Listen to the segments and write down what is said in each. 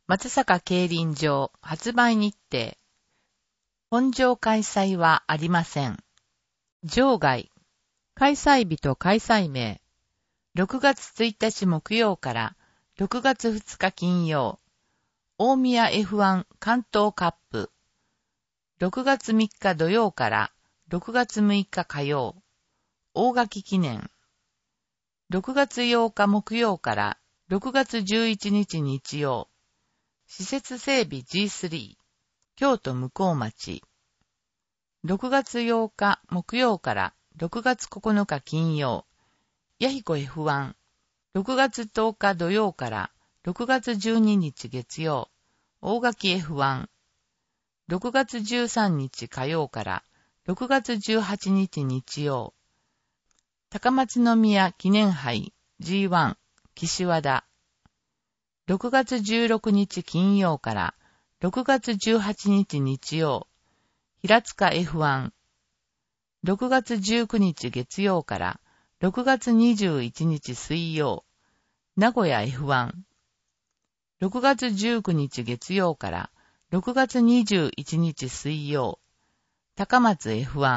松阪競輪場発売日程。本場開催はありません。場外。開催日と開催名。6月1日木曜から6月2日金曜。大宮 F1 関東カップ。6月3日土曜から6月6日火曜。大垣記念。6月8日木曜から6月11日日曜。施設整備 G3。京都向町。6月8日木曜から6月9日金曜。弥彦 F1。6月10日土曜から6月12日月曜。大垣 F1。6月13日火曜から6月18日日曜。高松宮記念杯 G1 岸和田。6月16日金曜から6月18日日曜。平塚 F1。6月19日月曜から6月21日水曜。名古屋 F1。6月19日月曜から6月21日水曜。高松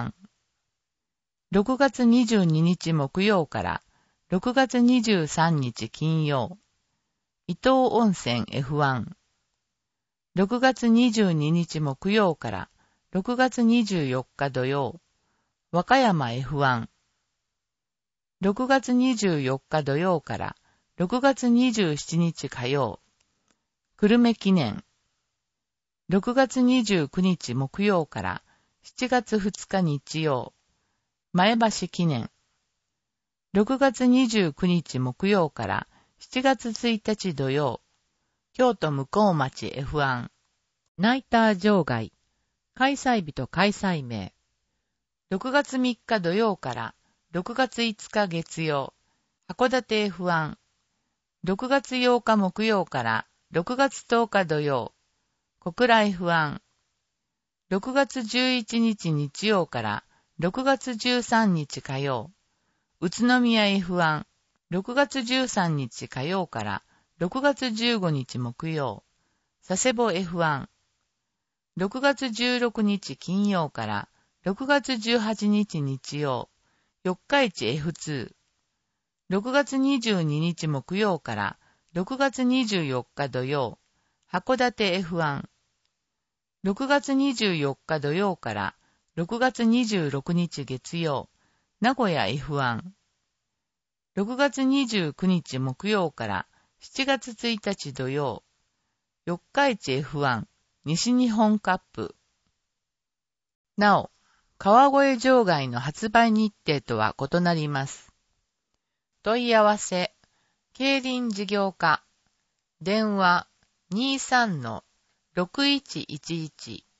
F1。6月22日木曜から6月23日金曜。伊東温泉 F1。6月22日木曜から6月24日土曜。和歌山 F1。6月24日土曜から6月27日火曜。久留米記念。6月29日木曜から7月2日日曜。前橋記念。6月29日木曜から7月1日土曜。京都向町 F1。ナイター場外。開催日と開催名。6月3日土曜から6月5日月曜。函館 F1。6月8日木曜から6月10日土曜。小倉 F1。6月11日日曜から6月13日火曜。宇都宮 F1。6月13日火曜から6月15日木曜。佐世保 F1。6月16日金曜から6月18日日曜。四日市 F2。6月22日木曜から6月24日土曜。函館 F1。6月24日土曜から6月26日月曜。名古屋 F1。6月29日木曜から7月1日土曜。四日市 F1 西日本カップ。なお、川越場外の発売日程とは異なります。問い合わせ、競輪事業課、電話 23-6111